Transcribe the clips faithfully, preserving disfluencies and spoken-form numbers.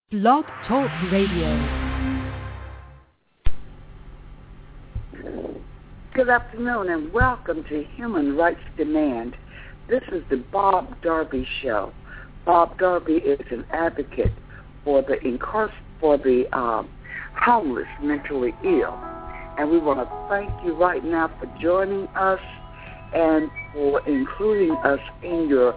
Blog Talk Radio. Good afternoon and welcome to Human Rights Demand. This is the Bob Darby Show. Bob Darby is an advocate for the incar- for the um, homeless, mentally ill. And we want to thank you right now for joining us and for including us in your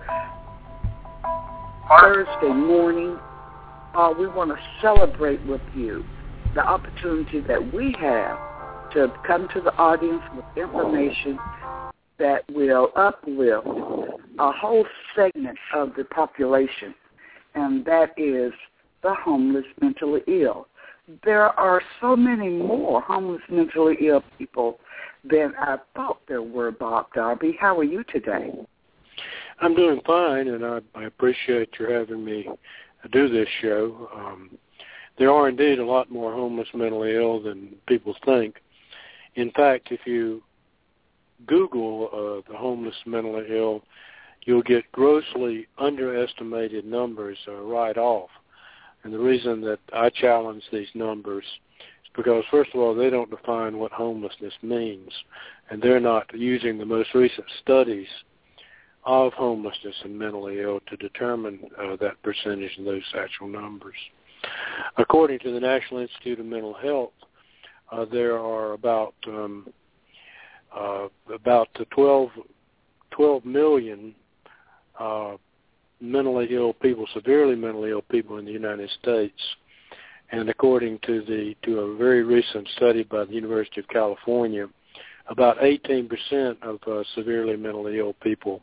Thursday morning. Uh, we want to celebrate with you the opportunity that we have to come to the audience with information that will uplift a whole segment of the population, and that is the homeless mentally ill. There are so many more homeless mentally ill people than I thought there were, Bob Darby. How are you today? I'm doing fine, and I, I appreciate your having me do this show. Um, there are indeed a lot more homeless mentally ill than people think. In fact, if you Google uh, the homeless mentally ill, you'll get grossly underestimated numbers uh, right off. And the reason that I challenge these numbers is because, first of all, they don't define what homelessness means, and they're not using the most recent studies of homelessness and mentally ill to determine uh, that percentage and those actual numbers. According to the National Institute of Mental Health, uh, there are about um, uh, about twelve, twelve million uh, mentally ill people, severely mentally ill people in the United States. And according to the to a very recent study by the University of California, about eighteen percent of uh, severely mentally ill people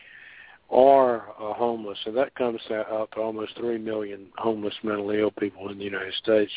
are uh, homeless, and that comes out to almost three million homeless mentally ill people in the United States.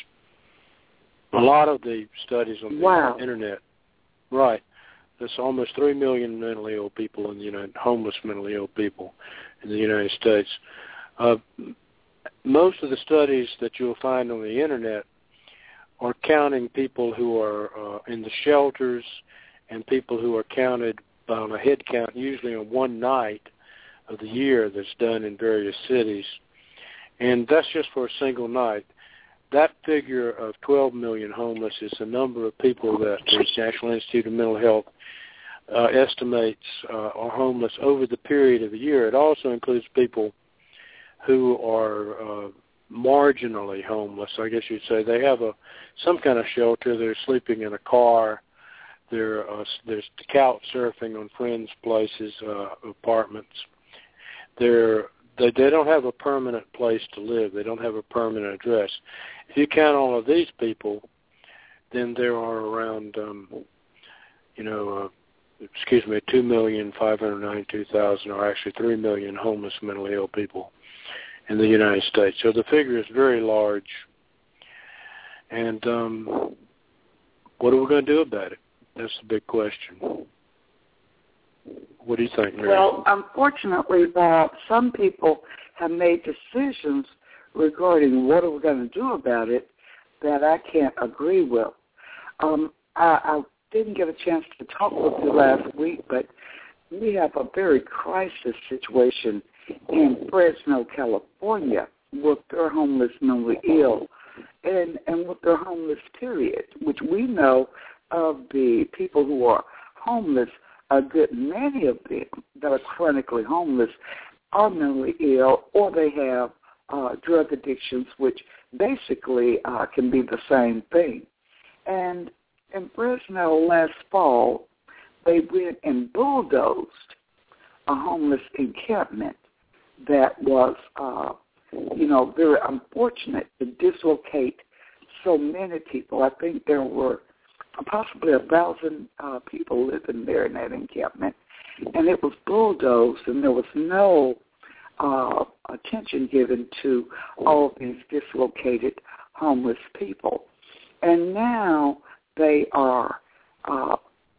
A lot of the studies on the wow. internet, right, there's almost three million mentally ill people in the United, homeless mentally ill people in the United States. Uh, most of the studies that you'll find on the internet are counting people who are uh, in the shelters and people who are counted on a head count, usually on one night of the year, that's done in various cities. And that's just for a single night. That figure of twelve million homeless is the number of people that the National Institute of Mental Health uh, estimates uh, are homeless over the period of the year. It also includes people who are uh, marginally homeless, I guess you'd say. They have a some kind of shelter. They're sleeping in a car. They're, uh, there's couch surfing on friends' places, uh, apartments. They're, they they don't have a permanent place to live. They don't have a permanent address. If you count all of these people, then there are around, um, you know, uh, excuse me, two million five hundred ninety-two thousand, or actually three million homeless mentally ill people in the United States. So the figure is very large. And um, what are we going to do about it? That's the big question. What do you think, Mary? Well, unfortunately, Bob, some people have made decisions regarding what are we going to do about it that I can't agree with. Um, I, I didn't get a chance to talk with you last week, but we have a very crisis situation in Fresno, California, with their homeless mentally ill and, and with their homeless period, which we know of the people who are homeless. A good many of them that are chronically homeless are mentally ill, or they have uh, drug addictions, which basically uh, can be the same thing. And in Fresno last fall, they went and bulldozed a homeless encampment that was, uh, you know, very unfortunate to dislocate so many people. I think there were possibly a thousand uh, people living there in that encampment, and it was bulldozed, and there was no uh, attention given to all these dislocated homeless people. And now they are uh,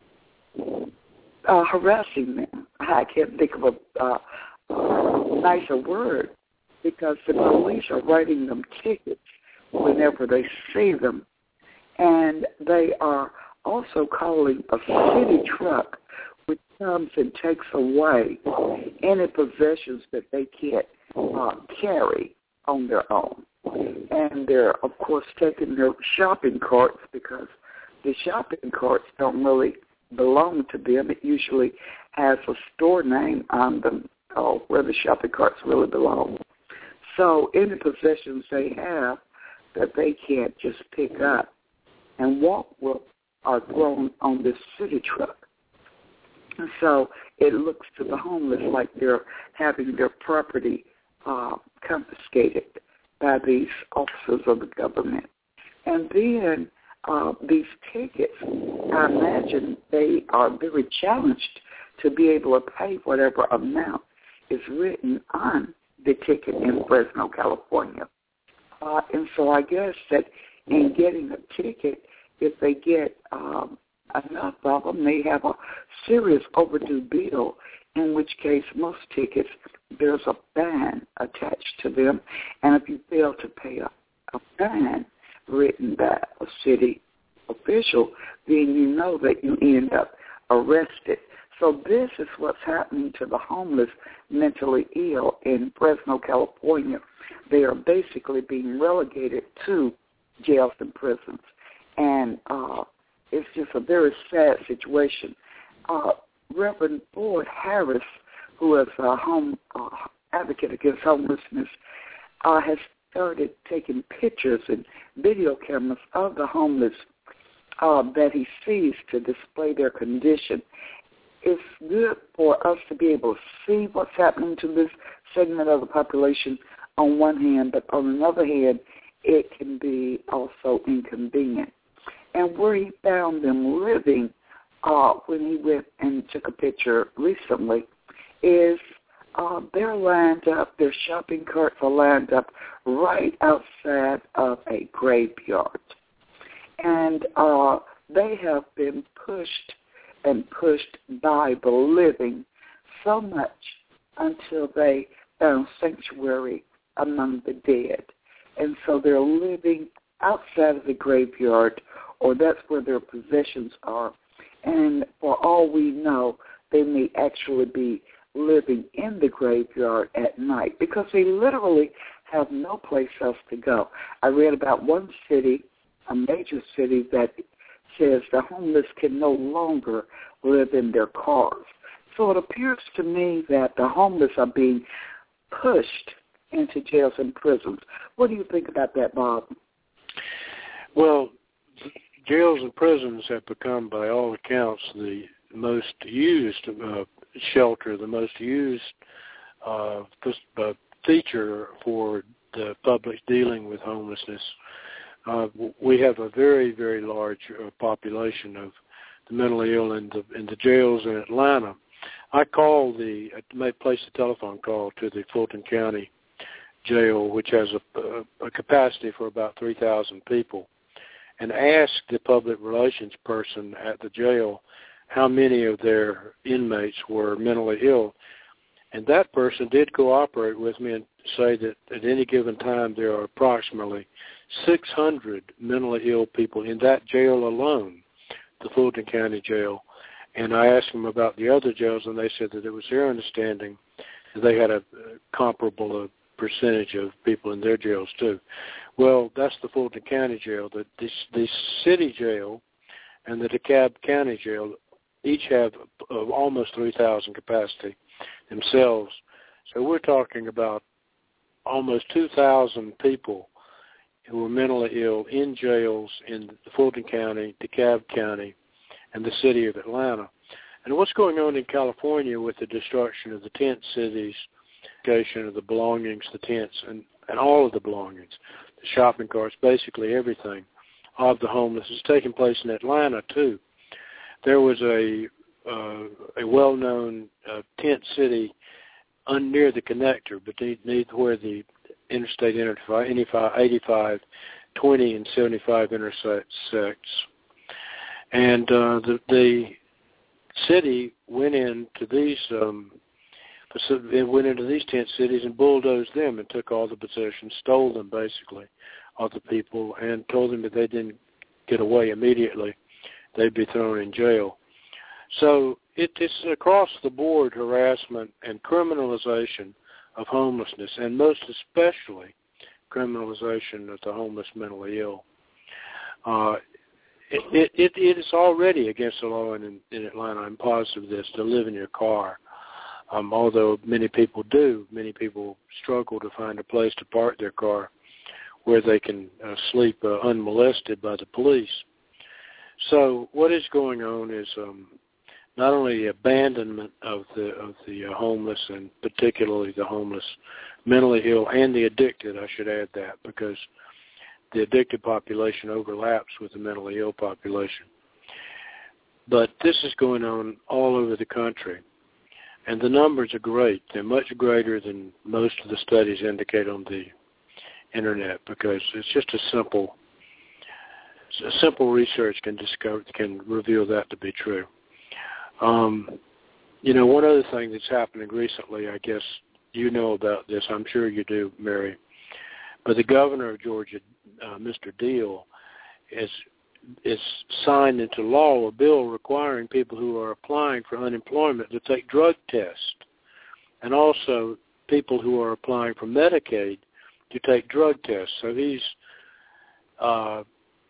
uh, harassing them. I can't think of a uh, nicer word, because the police are writing them tickets whenever they see them. And they are also calling a city truck, which comes and takes away any possessions that they can't uh, carry on their own. And and they're, of course, taking their shopping carts because the shopping carts don't really belong to them. It usually has a store name on them, or where the shopping carts really belong. So any possessions they have that they can't just pick up and walk with are thrown on this city truck. And so it looks to the homeless like they're having their property uh, confiscated by these officers of the government. And then uh, these tickets, I imagine they are very challenged to be able to pay whatever amount is written on the ticket in Fresno, California. Uh, and so I guess that in getting a ticket, if they get um, enough of them, they have a serious overdue bill, in which case most tickets, there's a fine attached to them. And if you fail to pay a, a fine written by a city official, then you know that you end up arrested. So this is what's happening to the homeless mentally ill in Fresno, California. They are basically being relegated to jails and prisons. And uh, it's just a very sad situation. Uh, Reverend Floyd Harris, who is a home uh, advocate against homelessness, uh, has started taking pictures and video cameras of the homeless uh, that he sees to display their condition. It's good for us to be able to see what's happening to this segment of the population on one hand, but on another hand, it can be also inconvenient. And where he found them living uh, when he went and took a picture recently is uh, they're lined up, their shopping carts are lined up right outside of a graveyard. And uh, they have been pushed and pushed by the living so much until they found sanctuary among the dead. And so they're living outside of the graveyard, or that's where their possessions are. And for all we know, they may actually be living in the graveyard at night because they literally have no place else to go. I read about one city, a major city, that says the homeless can no longer live in their cars. So it appears to me that the homeless are being pushed into jails and prisons. What do you think about that, Bob? Well, jails and prisons have become, by all accounts, the most used uh, shelter, the most used uh, uh, feature for the public dealing with homelessness. Uh, we have a very, very large uh, population of the mentally ill in the in the jails in Atlanta. I called the, I made placed a telephone call to the Fulton County Jail, which has a, a, a capacity for about three thousand people, and asked the public relations person at the jail how many of their inmates were mentally ill. And that person did cooperate with me and say that at any given time there are approximately six hundred mentally ill people in that jail alone, the Fulton County Jail. And I asked them about the other jails, and they said that it was their understanding that they had a comparable uh, percentage of people in their jails too. Well, that's the Fulton County Jail. The, the, the city jail and the DeKalb County Jail each have uh, almost three thousand capacity themselves. So we're talking about almost two thousand people who are mentally ill in jails in Fulton County, DeKalb County, and the city of Atlanta. And what's going on in California with the destruction of the tent cities, location of the belongings, the tents, and, and all of the belongings, the shopping carts, basically everything of the homeless is taking place in Atlanta too. There was a uh, a well-known uh, tent city un, near the connector, beneath where the Interstate eighty-five, twenty, and seventy-five intersects. And uh, the, the city went into these um, it went into these tent cities and bulldozed them and took all the possessions, stole them basically, of the people, and told them that they didn't get away immediately, they'd be thrown in jail. So it, it's across the board harassment and criminalization of homelessness, and most especially criminalization of the homeless mentally ill. Uh, it, it, it is already against the law in, in Atlanta. I'm positive of this, to live in your car. Um, although many people do, many people struggle to find a place to park their car where they can uh, sleep uh, unmolested by the police. So what is going on is um, not only the abandonment of the of the uh, homeless, and particularly the homeless mentally ill and the addicted, I should add that, because the addicted population overlaps with the mentally ill population. But this is going on all over the country. And the numbers are great. They're much greater than most of the studies indicate on the Internet, because it's just a simple, a simple research can discover, can reveal that to be true. Um, you know, one other thing that's happening recently, I guess you know about this, I'm sure you do, Mary, but the governor of Georgia, uh, Mister Deal, is is signed into law a bill requiring people who are applying for unemployment to take drug tests, and also people who are applying for Medicaid to take drug tests. So he's uh,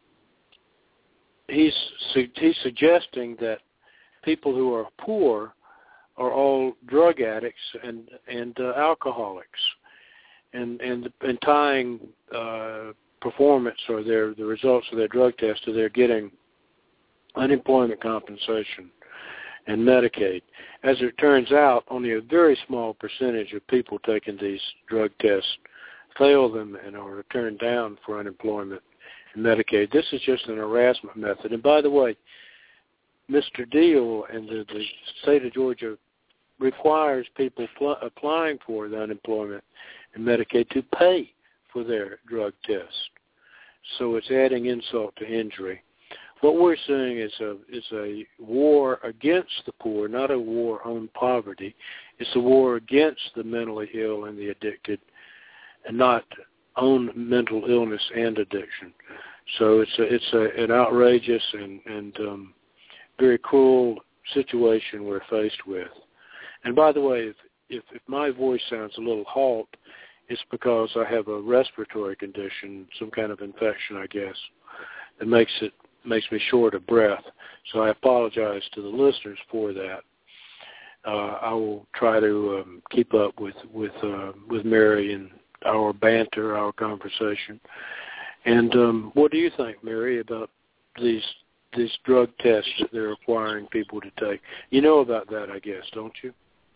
he's su- he's suggesting that people who are poor are all drug addicts and and uh, alcoholics, and and and tying uh, performance or their the results of their drug test to their getting unemployment compensation and Medicaid. As it turns out, only a very small percentage of people taking these drug tests fail them and are turned down for unemployment and Medicaid. This is just an harassment method. And by the way, Mister Deal and the, the state of Georgia requires people pl- applying for the unemployment and Medicaid to pay for their drug test. So it's adding insult to injury. What we're seeing is a is a war against the poor, not a war on poverty. It's a war against the mentally ill and the addicted, and not on mental illness and addiction. So it's a, it's a, an outrageous and, and um, very cruel situation we're faced with. And by the way, if, if, if my voice sounds a little halt, it's because I have a respiratory condition, some kind of infection, I guess, that makes it makes me short of breath. So I apologize to the listeners for that. Uh, I will try to um, keep up with with uh, with Mary and our banter, our conversation. And um, what do you think, Mary, about these these drug tests that they're requiring people to take? You know about that, I guess, don't you?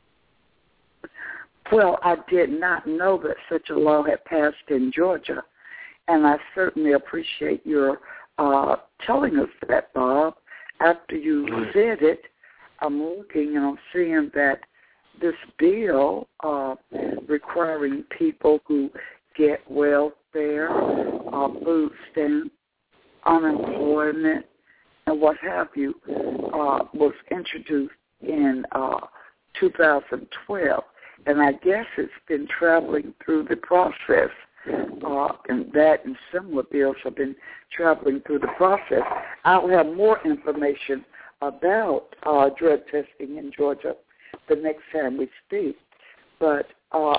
Well, I did not know that such a law had passed in Georgia, and I certainly appreciate your uh, telling us that, Bob. After you said it, I'm looking and I'm seeing that this bill uh, requiring people who get welfare, uh, food stamps, unemployment, and what have you, uh, was introduced in uh, two thousand twelve. And I guess it's been traveling through the process, uh, and that and similar bills have been traveling through the process. I'll have more information about uh, drug testing in Georgia the next time we speak. But uh,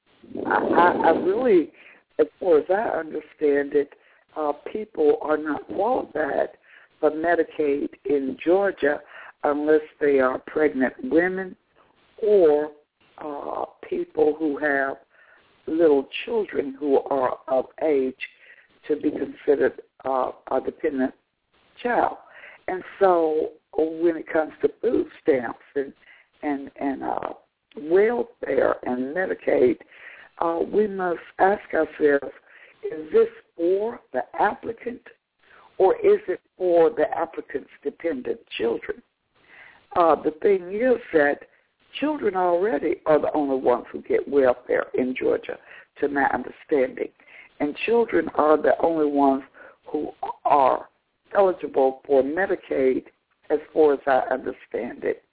I, I really, as far as I understand it, uh, people are not qualified for Medicaid in Georgia unless they are pregnant women or Uh, people who have little children who are of age to be considered uh, a dependent child. And so when it comes to food stamps and and, and uh, welfare and Medicaid, uh, we must ask ourselves, is this for the applicant or is it for the applicant's dependent children? Uh, the thing is that children already are the only ones who get welfare in Georgia, to my understanding. And children are the only ones who are eligible for Medicaid, as far as I understand it.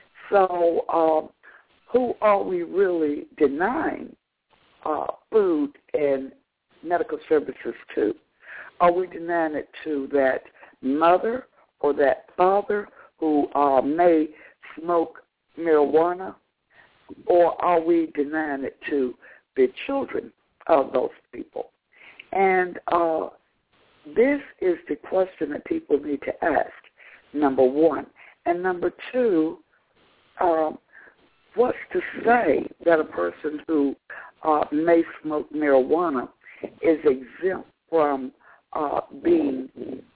So um, who are we really denying uh, food and medical services to? Are we denying it to that mother or that father who uh, may smoke marijuana, or are we denying it to the children of those people? And uh, this is the question that people need to ask, number one. And number two, um, what's to say that a person who uh, may smoke marijuana is exempt from uh, being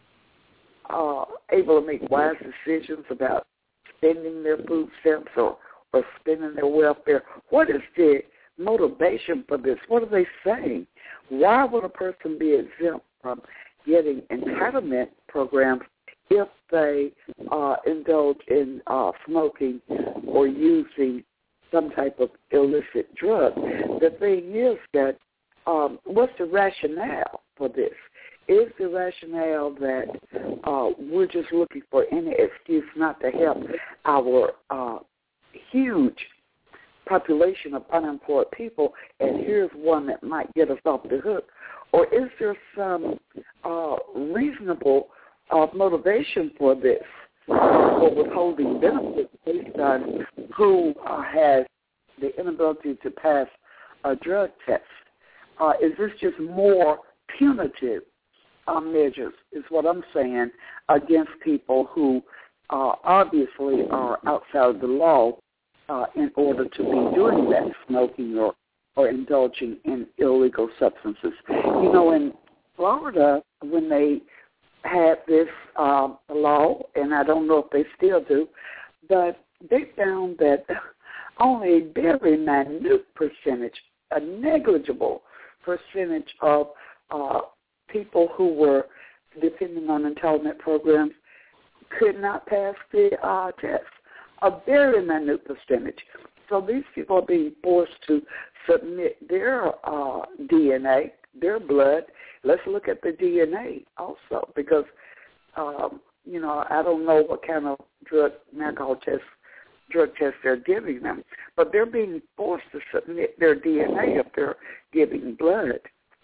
uh, able to make wise decisions about spending their food stamps or, or spending their welfare? What is the motivation for this? What are they saying? Why would a person be exempt from getting entitlement programs if they uh, indulge in uh, smoking or using some type of illicit drug? The thing is that um, what's the rationale for this? Is the rationale that uh, we're just looking for any excuse not to help our uh, huge population of unemployed people, and here's one that might get us off the hook? Or is there some uh, reasonable uh, motivation for this, uh, for withholding benefits based on who uh, has the inability to pass a drug test? Uh, is this just more punitive uh, measures, is what I'm saying, against people who uh, obviously are outside of the law uh, in order to be doing that, smoking or, or indulging in illegal substances? You know, in Florida, when they had this uh, law, and I don't know if they still do, but they found that only a very minute percentage, a negligible percentage of uh, people who were depending on entitlement programs could not pass the uh, test, a very minute percentage. So these people are being forced to submit their uh, D N A, their blood. Let's look at the D N A also, because, um, you know, I don't know what kind of drug and alcohol test, drug test they're giving them, but they're being forced to submit their D N A if they're giving blood.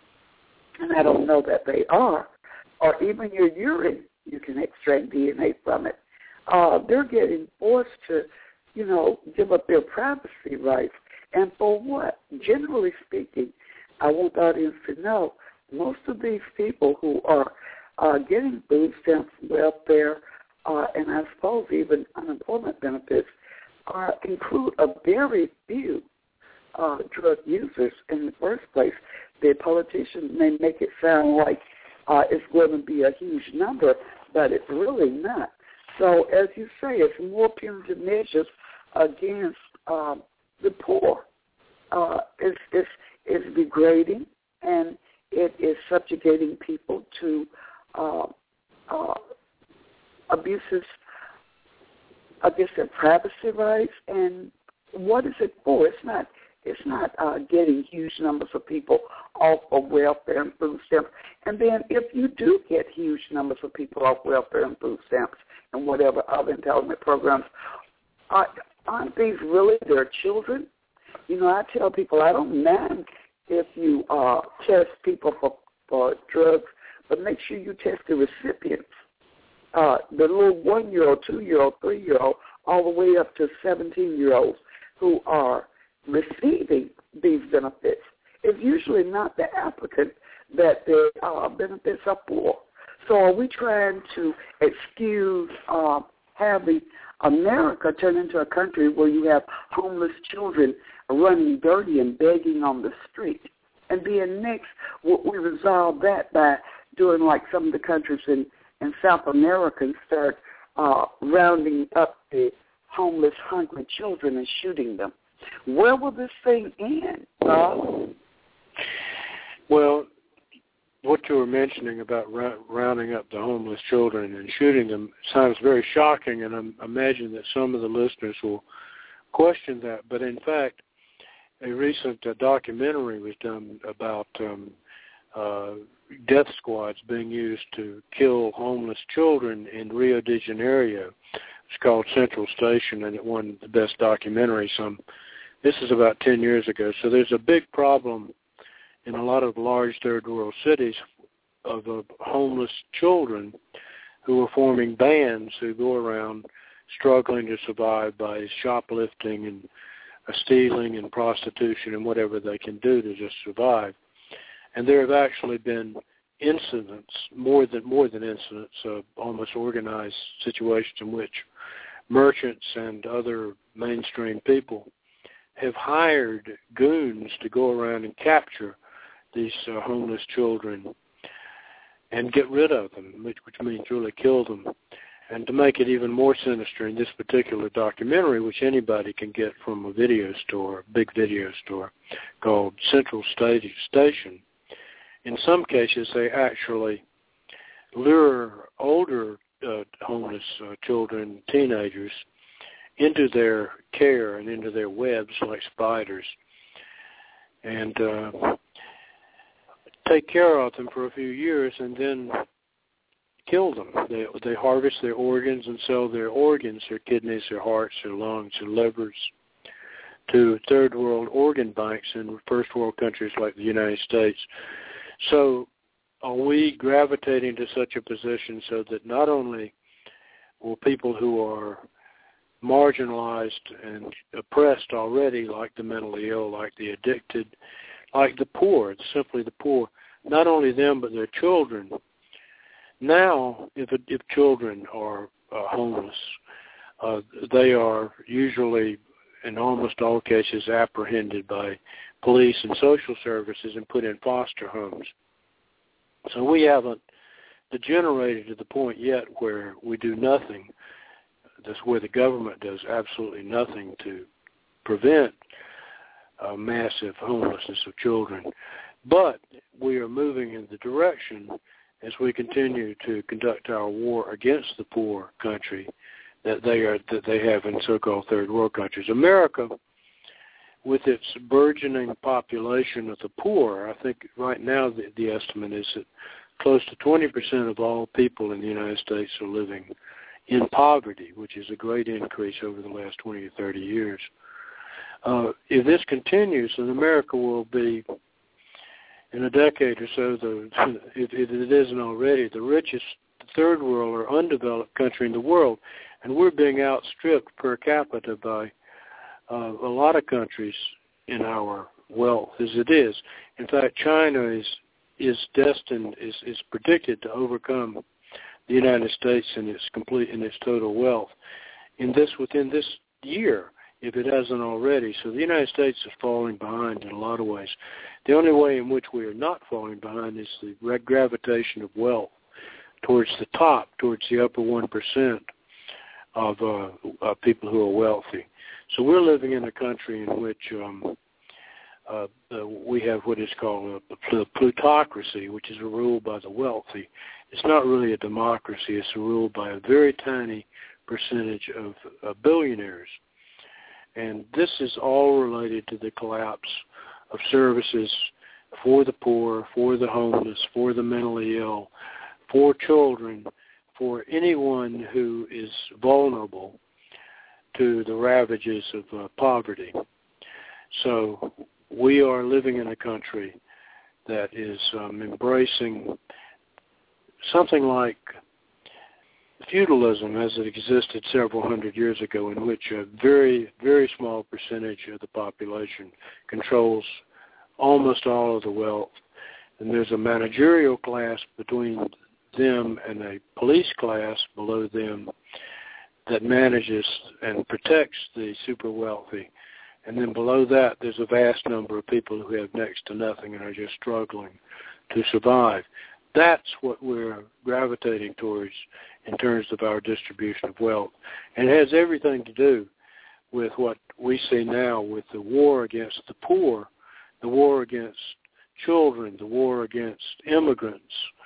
And I don't know that they are. Or even your urine, you can extract D N A from it. Uh, they're getting forced to, you know, give up their privacy rights. And for what? Generally speaking, I want the audience to know, most of these people who are uh, getting food stamps, welfare, uh, and I suppose even unemployment benefits, are, include a very few uh, drug users in the first place. The politicians may make it sound like uh, it's going to be a huge number, but it's really not. So, as you say, it's more punitive measures against uh, the poor. Uh, it's, it's, it's degrading, and it is subjugating people to uh, uh, abuses against their privacy rights. And what is it for? It's not. It's not uh, getting huge numbers of people off of welfare and food stamps. And then if you do get huge numbers of people off welfare and food stamps and whatever other entitlement programs, are, aren't these really their children? You know, I tell people I don't mind if you uh, test people for, for drugs, but make sure you test the recipients, uh, the little one-year-old, two-year-old, three-year-old, all the way up to seventeen-year-olds who are receiving these benefits. It's usually not the applicant that the uh, benefits are for. So are we trying to excuse uh, having America turn into a country where you have homeless children running dirty and begging on the street? And then next, we resolve that by doing like some of the countries in, in South America and start uh, rounding up the homeless, hungry children and shooting them. Where will this thing end, Bob? Well, what you were mentioning about ra- rounding up the homeless children and shooting them sounds very shocking, and I imagine that some of the listeners will question that. But in fact, a recent uh, documentary was done about um, uh, death squads being used to kill homeless children in Rio de Janeiro. It's called Central Station, and it won the best documentary. Some This is about ten years ago. So there's a big problem in a lot of large third world cities of uh, homeless children who are forming bands who go around struggling to survive by shoplifting and uh, stealing and prostitution and whatever they can do to just survive. And there have actually been incidents, more than more than incidents, of almost organized situations in which merchants and other mainstream people have hired goons to go around and capture these uh, homeless children and get rid of them, which, which means really kill them. And to make it even more sinister, in this particular documentary, which anybody can get from a video store, a big video store, called Central Station, in some cases they actually lure older uh, homeless uh, children, teenagers, into their care and into their webs like spiders, and uh, take care of them for a few years and then kill them. They they harvest their organs and sell their organs, their kidneys, their hearts, their lungs, their livers, to third world organ banks in first world countries like the United States. So are we gravitating to such a position so that not only will people who are marginalized and oppressed already, like the mentally ill, like the addicted, like the poor, simply the poor, not only them but their children. Now, if if children are uh, homeless, uh, they are usually, in almost all cases, apprehended by police and social services and put in foster homes. So we haven't degenerated to the point yet where we do nothing. That's where the government does absolutely nothing to prevent uh, massive homelessness of children. But we are moving in the direction, as we continue to conduct our war against the poor country that they are that they have in so-called third world countries. America, with its burgeoning population of the poor, I think right now the, the estimate is that close to twenty percent of all people in the United States are living in poverty, which is a great increase over the last twenty or thirty years. Uh, if this continues, then America will be, in a decade or so, the, if, if it isn't already, the richest third world or undeveloped country in the world, and we're being outstripped per capita by uh, a lot of countries in our wealth as it is. In fact, China is is destined, is, is predicted to overcome the United States in its complete, in its total wealth, in this within this year, if it hasn't already. So the United States is falling behind in a lot of ways. The only way in which we are not falling behind is the gravitation of wealth towards the top, towards the upper one percent of uh, uh, people who are wealthy. So we're living in a country in which um, uh, uh, we have what is called a, a plutocracy, which is a rule by the wealthy. It's not really a democracy. It's a rule by a very tiny percentage of uh, billionaires. And this is all related to the collapse of services for the poor, for the homeless, for the mentally ill, for children, for anyone who is vulnerable to the ravages of uh, poverty. So we are living in a country that is um, embracing something like feudalism as it existed several hundred years ago, in which a very, very small percentage of the population controls almost all of the wealth. And there's a managerial class between them and a police class below them that manages and protects the super wealthy. And then below that, there's a vast number of people who have next to nothing and are just struggling to survive. That's what we're gravitating towards in terms of our distribution of wealth. And it has everything to do with what we see now with the war against the poor, the war against children, the war against immigrants,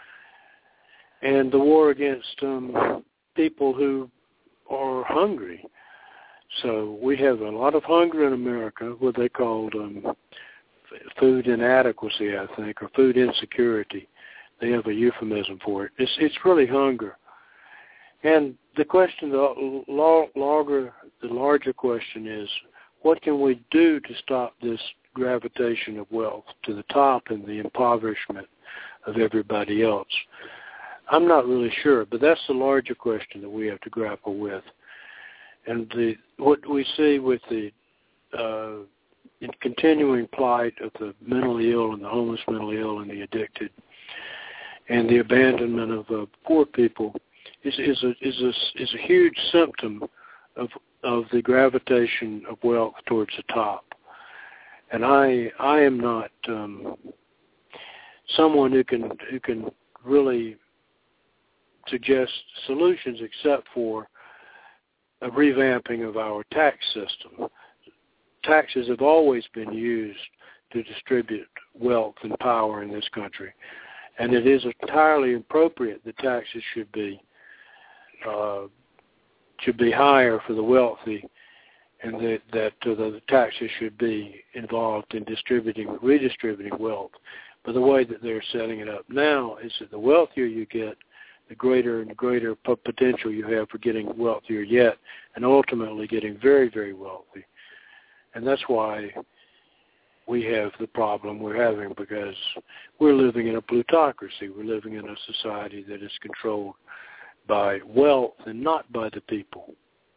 and the war against um, people who are hungry. So we have a lot of hunger in America, what they called um, food inadequacy, I think, or food insecurity. They have a euphemism for it. It's, it's really hunger. And the question, the, larger, the larger question is, what can we do to stop this gravitation of wealth to the top and the impoverishment of everybody else? I'm not really sure, but that's the larger question that we have to grapple with. And the what we see with the uh, continuing plight of the mentally ill and the homeless, mentally ill and the addicted, and the abandonment of uh, poor people is is a is a is a huge symptom of of the gravitation of wealth towards the top. And I I am not um, someone who can who can really suggest solutions except for a revamping of our tax system. Taxes have always been used to distribute wealth and power in this country, and it is entirely appropriate that taxes should be uh, should be higher for the wealthy, and that, that uh, the taxes should be involved in distributing, redistributing wealth. But the way that they're setting it up now is that the wealthier you get, the greater and greater potential you have for getting wealthier yet, and ultimately getting very, very wealthy. And that's why we have the problem we're having, because we're living in a plutocracy. We're living in a society that is controlled by wealth and not by the people.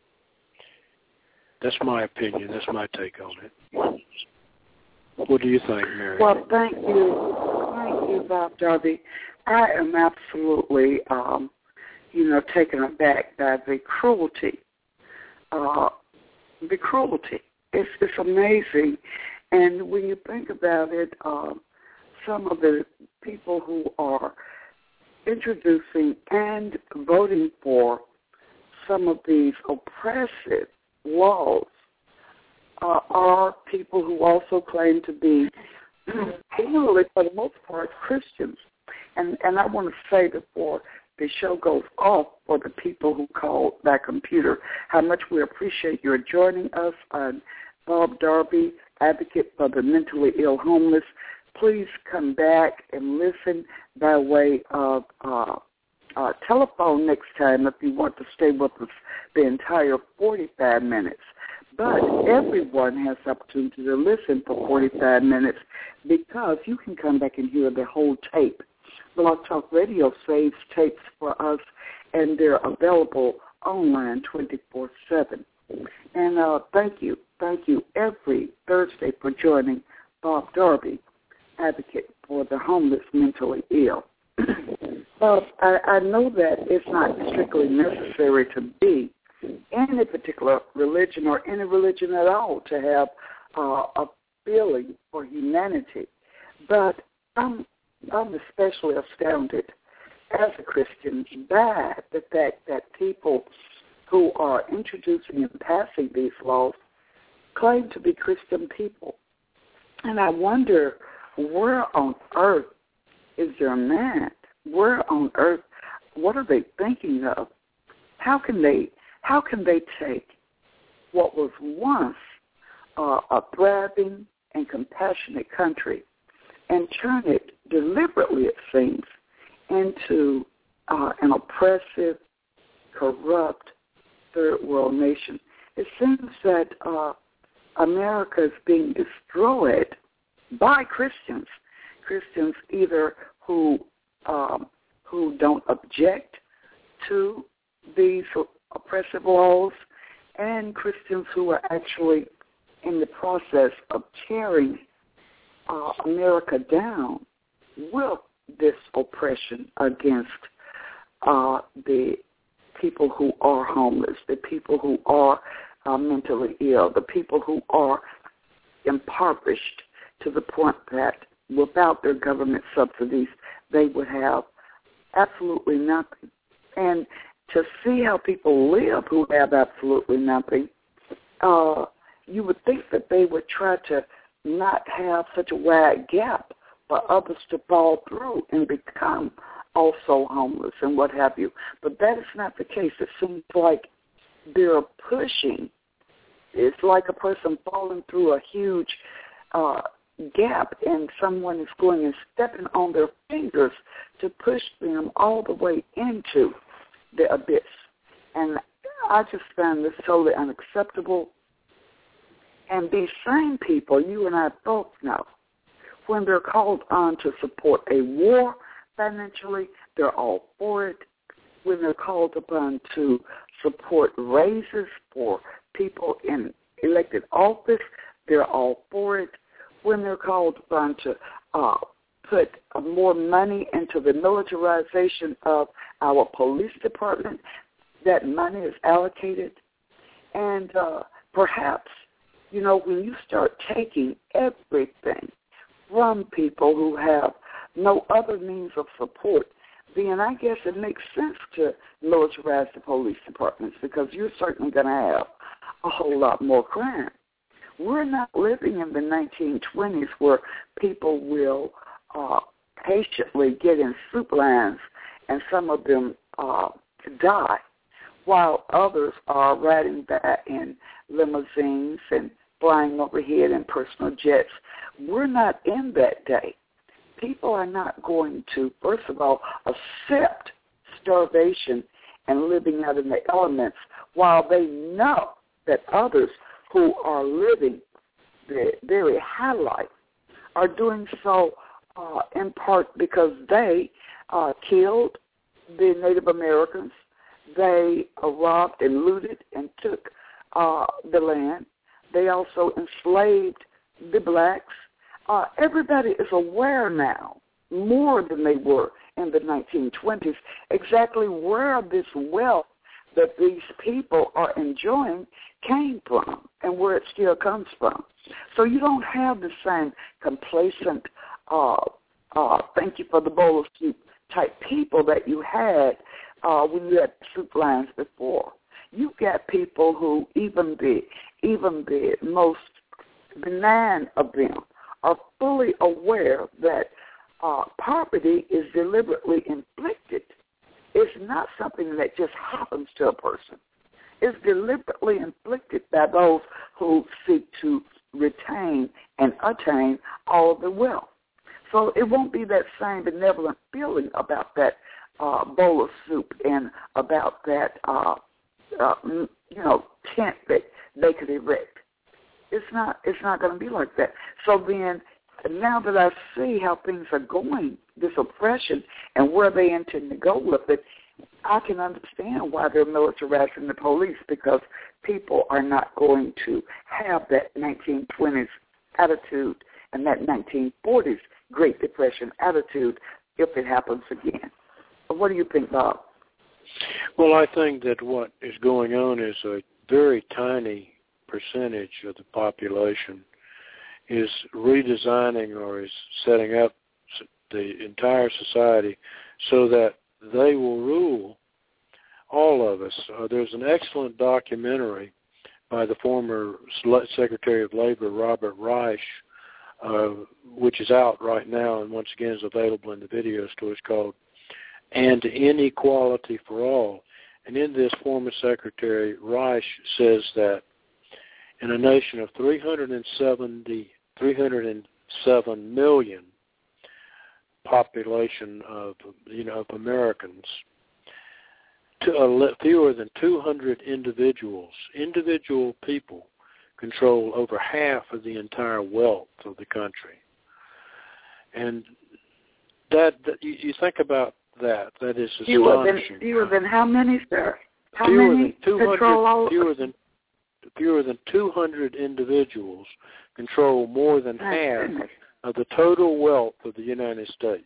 That's my opinion. That's my take on it. What do you think, Mary? Well, thank you. Thank you, Bob Darby. I am absolutely, um, you know, taken aback by the cruelty. Uh, the cruelty. It's, it's amazing. And when you think about it, uh, some of the people who are introducing and voting for some of these oppressive laws uh, are people who also claim to be, generally, for the most part, Christians. And, and I want to say before the show goes off, for the people who called that computer, how much we appreciate your joining us on Bob Darby, advocate for the mentally ill homeless. Please come back and listen by way of uh, uh, telephone next time if you want to stay with us the entire forty-five minutes. But everyone has the opportunity to listen for forty-five minutes, because you can come back and hear the whole tape. Blog Talk Radio saves tapes for us, and they're available online twenty-four seven. And uh, thank you, thank you every Thursday for joining Bob Darby, advocate for the homeless, mentally ill. Well, I, I know that it's not strictly necessary to be any particular religion or any religion at all to have uh, a feeling for humanity, but I'm, I'm especially astounded as a Christian by the fact that people who are introducing and passing these laws claim to be Christian people. And I wonder, where on earth is their mind? Where on earth, what are they thinking of? How can they, how can they take what was once uh, a thriving and compassionate country and turn it deliberately, it seems, into uh, an oppressive, corrupt, third world nation? It seems that uh, America is being destroyed by Christians, Christians either who um, who don't object to these oppressive laws, and Christians who are actually in the process of tearing uh, America down with this oppression against uh, the people who are homeless, the people who are uh, mentally ill, the people who are impoverished to the point that without their government subsidies, they would have absolutely nothing. And to see how people live who have absolutely nothing, uh, you would think that they would try to not have such a wide gap for others to fall through and become also homeless and what have you. But that is not the case. It seems like they're pushing. It's like a person falling through a huge uh, gap, and someone is going and stepping on their fingers to push them all the way into the abyss. And I just find this totally unacceptable. And these same people, you and I both know, when they're called on to support a war financially, they're all for it. When they're called upon to support raises for people in elected office, they're all for it. When they're called upon to uh, put uh, more money into the militarization of our police department, that money is allocated. And uh, perhaps, you know, when you start taking everything from people who have no other means of support, then I guess it makes sense to militarize the police departments, because you're certainly going to have a whole lot more crime. We're not living in the nineteen twenties where people will uh, patiently get in soup lines and some of them uh, die, while others are riding back in limousines and flying overhead in personal jets. We're not in that day. People are not going to, first of all, accept starvation and living out in the elements while they know that others who are living the very high life are doing so uh, in part because they uh, killed the Native Americans. They uh, robbed and looted and took uh, the land. They also enslaved the blacks. Uh, everybody is aware now, more than they were in the nineteen twenties, exactly where this wealth that these people are enjoying came from and where it still comes from. So you don't have the same complacent, uh, uh, thank you for the bowl of soup type people that you had uh, when you had soup lines before. You've got people who even the, even the most benign of them are fully aware that uh, poverty is deliberately inflicted. It's not something that just happens to a person. It's deliberately inflicted by those who seek to retain and attain all the wealth. So it won't be that same benevolent feeling about that uh, bowl of soup and about that, uh, uh, you know, tent that they could erect. It's not. It's not going to be like that. So then, now that I see how things are going, this oppression and where they intend to go with it, I can understand why they're militarizing the police, because people are not going to have that nineteen twenties attitude and that nineteen forties Great Depression attitude if it happens again. What do you think, Bob? Well, I think that what is going on is a very tiny percentage of the population is redesigning or is setting up the entire society so that they will rule all of us. Uh, there's an excellent documentary by the former Secretary of Labor, Robert Reich, uh, which is out right now and once again is available in the video stores, called And Inequality for All. And in this, former Secretary Reich says that in a nation of three hundred seventy, three hundred seven million population of, you know, of Americans, to a, fewer than two hundred individuals, individual people, control over half of the entire wealth of the country. And that, that you, you think about that, that is astonishing. Fewer than, fewer than how many, sir? How fewer many than control all? Fewer than fewer than two hundred individuals control more than half of the total wealth of the United States.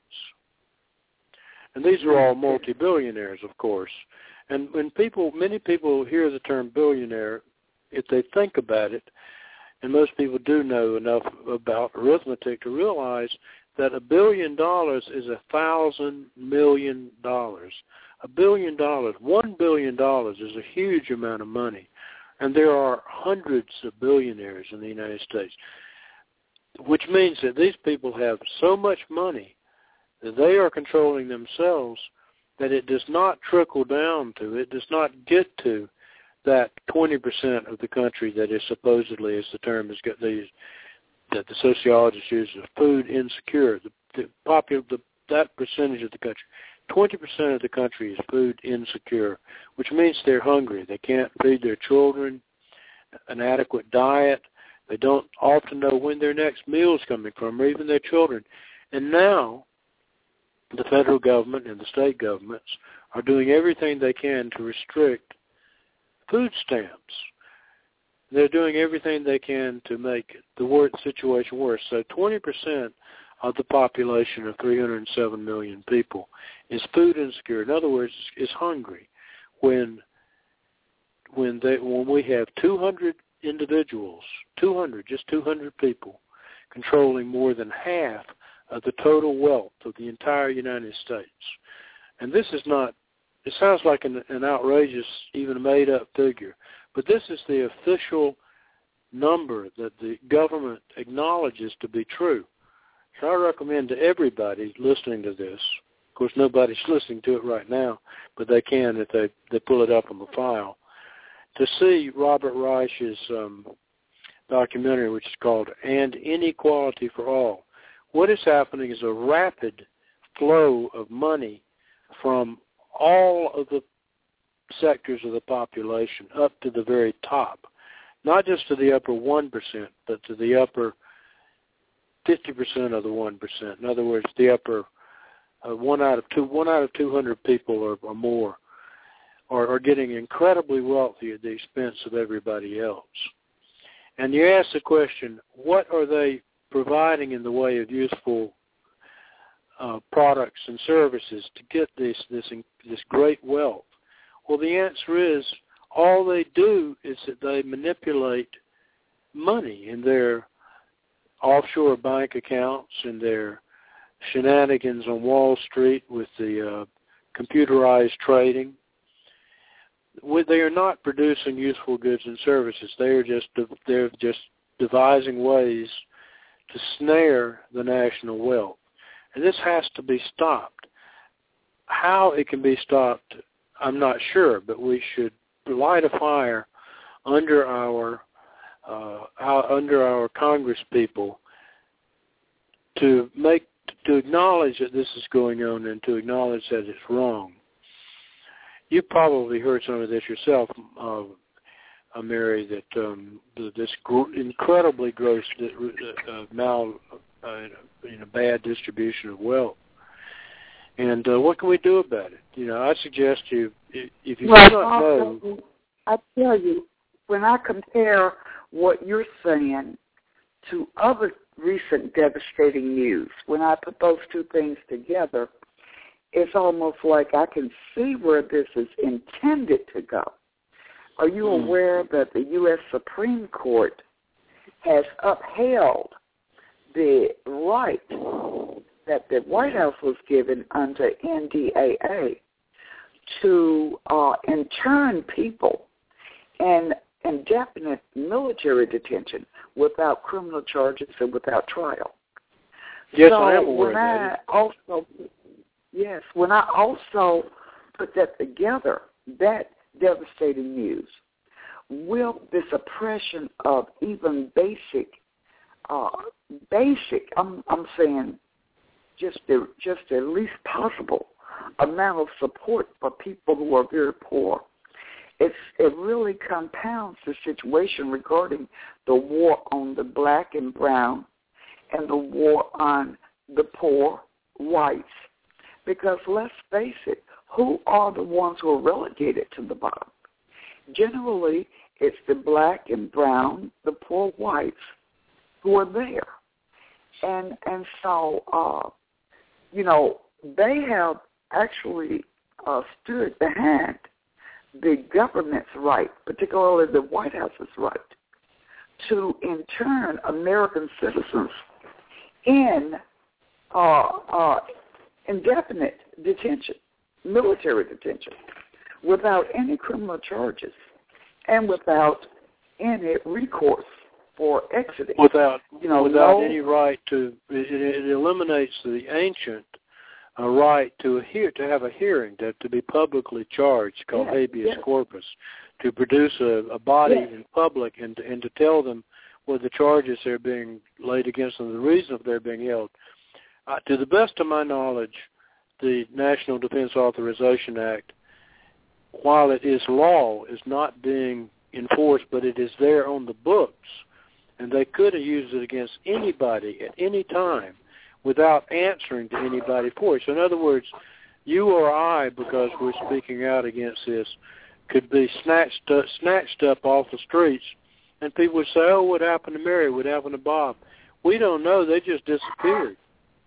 And these are all multi-billionaires, of course. And when people, many people hear the term billionaire, if they think about it, and most people do know enough about arithmetic to realize that a billion dollars is a thousand million dollars. A billion dollars, one billion dollars is a huge amount of money. And there are hundreds of billionaires in the United States, which means that these people have so much money that they are controlling themselves that it does not trickle down to, it does not get to that twenty percent of the country that is supposedly, as the term is the, that the sociologists use, is food insecure. The, the popular, the, that percentage of the country, twenty percent of the country is food insecure, which means they're hungry. They can't feed their children an adequate diet. They don't often know when their next meal is coming from, or even their children. And now the federal government and the state governments are doing everything they can to restrict food stamps. They're doing everything they can to make the worst situation worse. So twenty percent of the population of three hundred seven million people is food insecure. In other words, is hungry. When when they when we have two hundred individuals, two hundred, just two hundred people, controlling more than half of the total wealth of the entire United States. And this is not, it sounds like an, an outrageous, even made-up figure, but this is the official number that the government acknowledges to be true. So I recommend to everybody listening to this, of course nobody's listening to it right now, but they can if they, they pull it up on the file, to see Robert Reich's um, documentary, which is called And Inequality for All. What is happening is a rapid flow of money from all of the sectors of the population up to the very top, not just to the upper one percent, but to the upper fifty percent of the one percent. In other words, the upper uh, one out of two, one out of two hundred people or, or more are, are getting incredibly wealthy at the expense of everybody else. And you ask the question, what are they providing in the way of useful uh, products and services to get this this this great wealth? Well, the answer is all they do is that they manipulate money in their offshore bank accounts and their shenanigans on Wall Street with the uh, computerized trading. They are not producing useful goods and services. They are just they're just devising ways to snare the national wealth. And this has to be stopped. How it can be stopped, I'm not sure, but we should light a fire under our uh, our, under our Congress people to make to acknowledge that this is going on and to acknowledge that it's wrong. You probably heard some of this yourself, uh, uh, Mary, that um, the, this gr- incredibly gross uh, mal, uh, you know, bad distribution of wealth. And uh, what can we do about it? You know, I suggest you, if you well, do not know. I tell you, when I compare what you're saying to other recent devastating news, when I put those two things together, it's almost like I can see where this is intended to go. Are you mm. aware that the U S Supreme Court has upheld the right that the White House was given under N D A A to uh, intern people in indefinite military detention without criminal charges and without trial? Yes, so I am aware when of that. I also, yes, when I also put that together, that devastating news, will the suppression of even basic, uh, basic, I'm, I'm saying just the, just the least possible amount of support for people who are very poor, It's, it really compounds the situation regarding the war on the black and brown and the war on the poor whites. Because let's face it, who are the ones who are relegated to the bottom? Generally, it's the black and brown, the poor whites who are there. And and so, uh, you know, they have actually uh, stood behind the government's right, particularly the White House's right, to intern American citizens in uh, uh, indefinite detention, military detention, without any criminal charges and without any recourse for exiting. Without, you know, without no, any right to, it, it eliminates the ancient a right to a hear, to have a hearing, to, to be publicly charged, called yes, habeas yes. corpus, to produce a, a body yes. in public and, and to tell them what the charges are being laid against them, the reason of their being held. Uh, to the best of my knowledge, the National Defense Authorization Act, while it is law, is not being enforced, but it is there on the books, and they could have used it against anybody at any time without answering to anybody for it. So in other words, you or I, because we're speaking out against this, could be snatched up, snatched up off the streets And people would say, oh, what happened to Mary? What happened to Bob? We don't know. They just disappeared.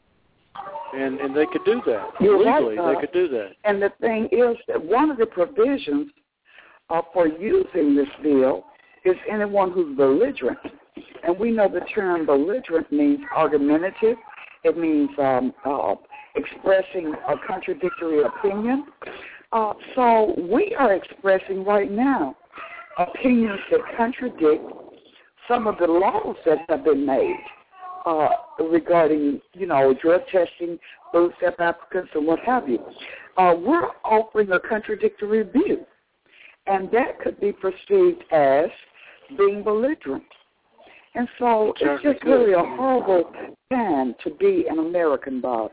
And and they could do that. You're Legally, right, uh, they could do that. And the thing is that one of the provisions uh, for using this bill is anyone who's belligerent. And we know the term belligerent means argumentative. It means um, uh, expressing a contradictory opinion. Uh, so we are expressing right now opinions that contradict some of the laws that have been made uh, regarding, you know, drug testing, food stamp applicants, and what have you. Uh, we're offering a contradictory view, and that could be perceived as being belligerent. And so it's just really a horrible time to be an American, Bob.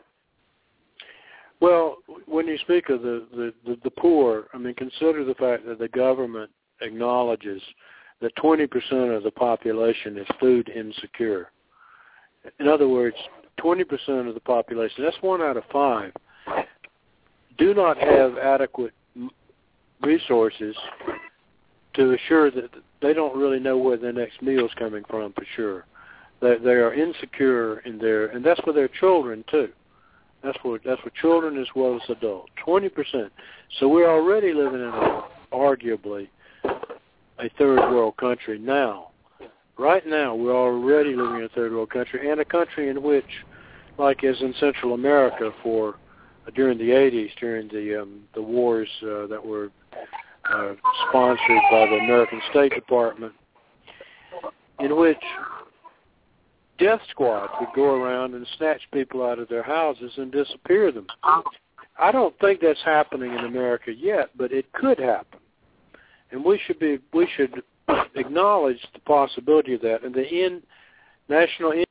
Well, when you speak of the, the, the, the poor, I mean, consider the fact that the government acknowledges that twenty percent of the population is food insecure. In other words, twenty percent of the population, that's one out of five, do not have adequate resources to assure that they don't really know where their next meal is coming from for sure. They, they are insecure in their, and that's for their children too. That's for that's for children as well as adults. Twenty percent. So we're already living in a, arguably a third world country now. Right now, we're already living in a third world country, and a country in which, like as in Central America, for uh, during the eighties, during the um, the wars uh, that were uh, sponsored by the American State Department, in which death squads would go around and snatch people out of their houses and disappear them. I don't think that's happening in America yet, but it could happen, and we should be we should acknowledge the possibility of that. And the in, National